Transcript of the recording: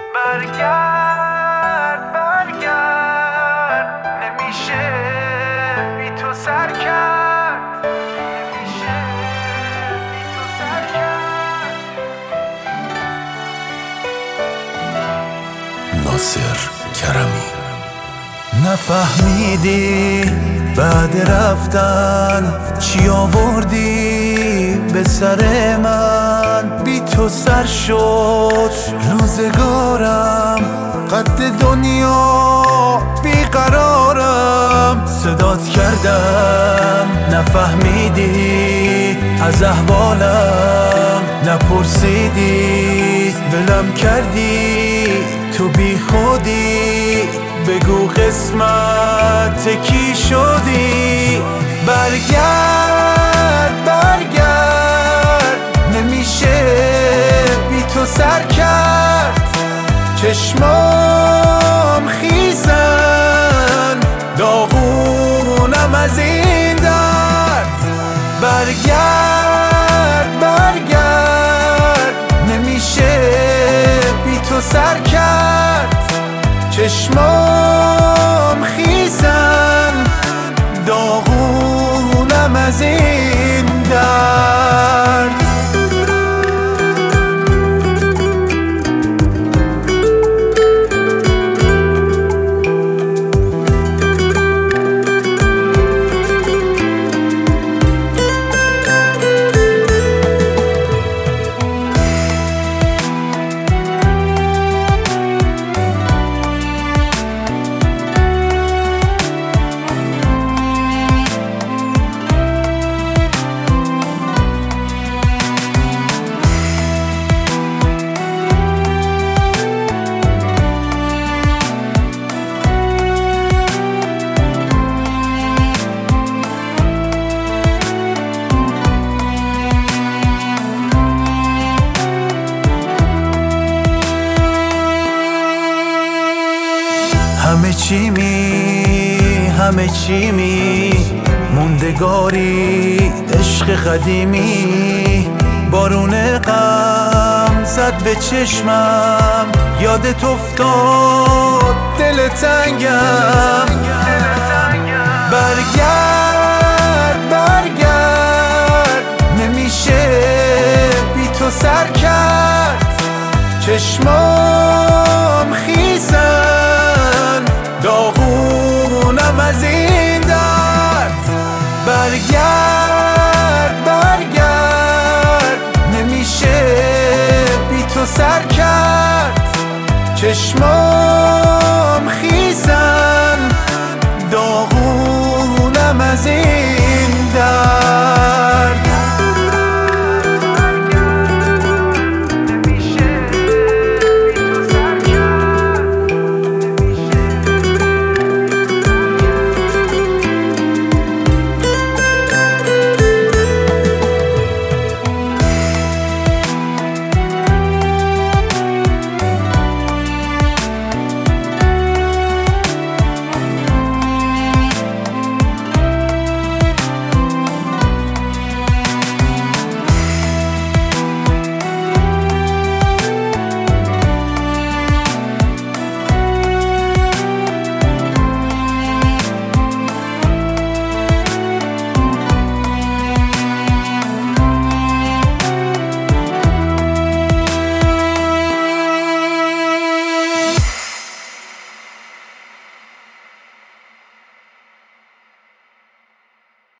برگرد برگرد، نمیشه بی تو سر کرد، نمیشه بی تو سر کرد. ناصر کرمی. نفهمیدی بعد رفتن چی آوردی به سر من، بی تو سر شد روزگارم، قد دنیا بیقرارم. صدات کردم نفهمیدی از احوالم، نپرسیدی ولم کردی تو بی خودی. بگو قسمت کی شدی؟ برگرد برگرد، نمیشه بی تو سر کرد. چشمام خیزن داغونم از این درد. برگرد برگرد، نمیشه بی تو سر کرد. چشمام خیزن داغونم از این درد. همه چی موندگاری، عشق قدیمی. بارون غم زد به چشمم، یادت افتاد دل تنگم. برگرد برگرد، نمیشه بی تو سر کرد. چشمام خیزن داغونم از این درد. برگرد برگرد، نمیشه بی تو سر کرد. چشمام